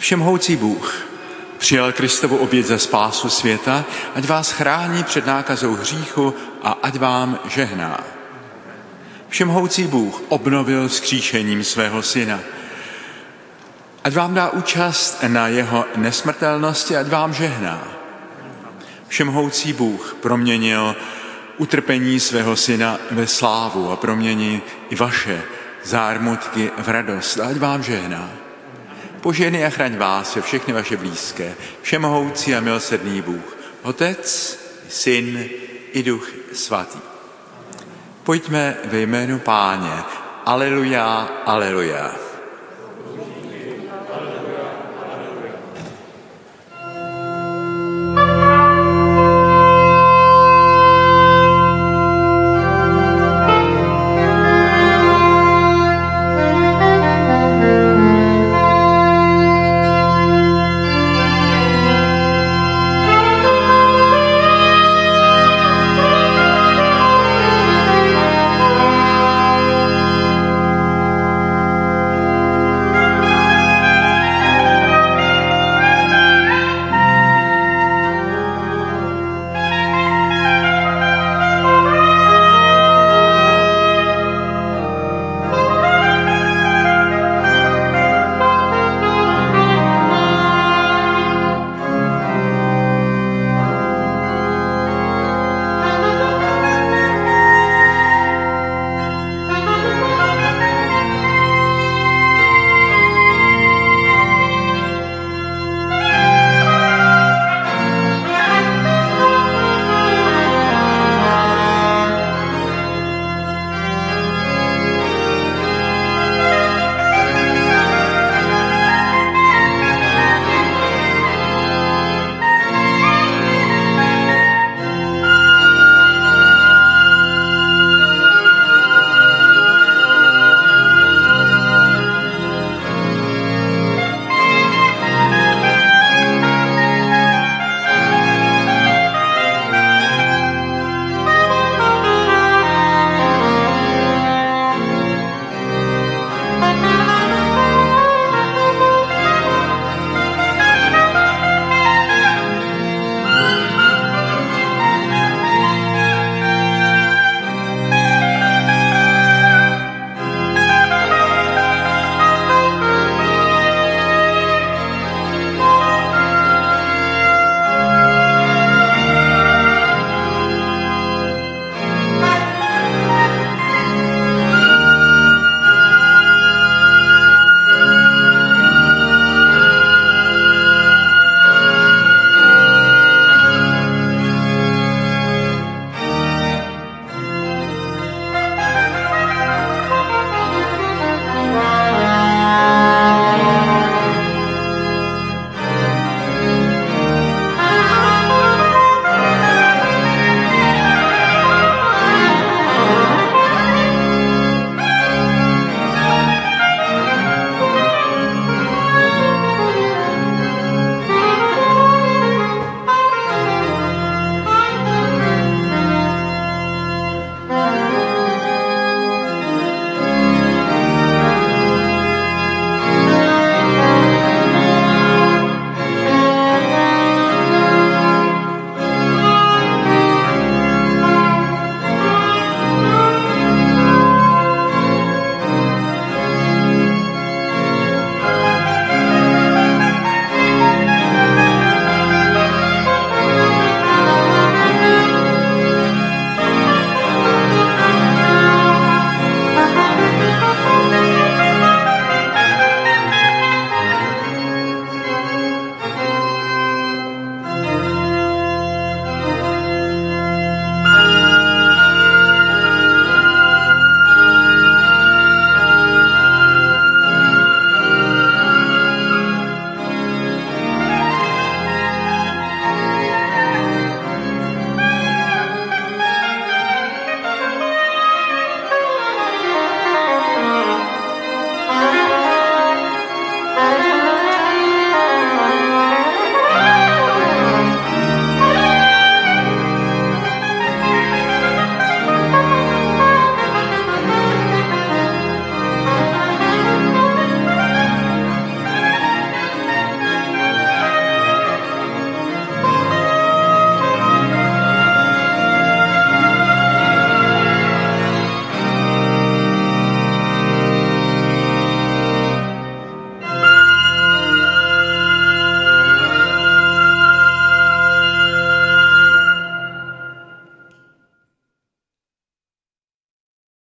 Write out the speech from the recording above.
Všemohoucí Bůh přijal Kristovu oběť za spásu světa, ať vás chrání před nákazou hříchu a ať vám žehná. Všemohoucí Bůh obnovil vzkříšením svého syna. Ať vám dá účast na jeho nesmrtelnosti, ať vám žehná. Všemohoucí Bůh proměnil utrpení svého syna ve slávu a promění i vaše zármutky v radost, ať vám žehná. Požehnej a chraň vás a všechny vaše blízké, všemohoucí a milosrdný Bůh, Otec, Syn i Duch Svatý. Pojďme ve jménu Páně. Aleluja, aleluja.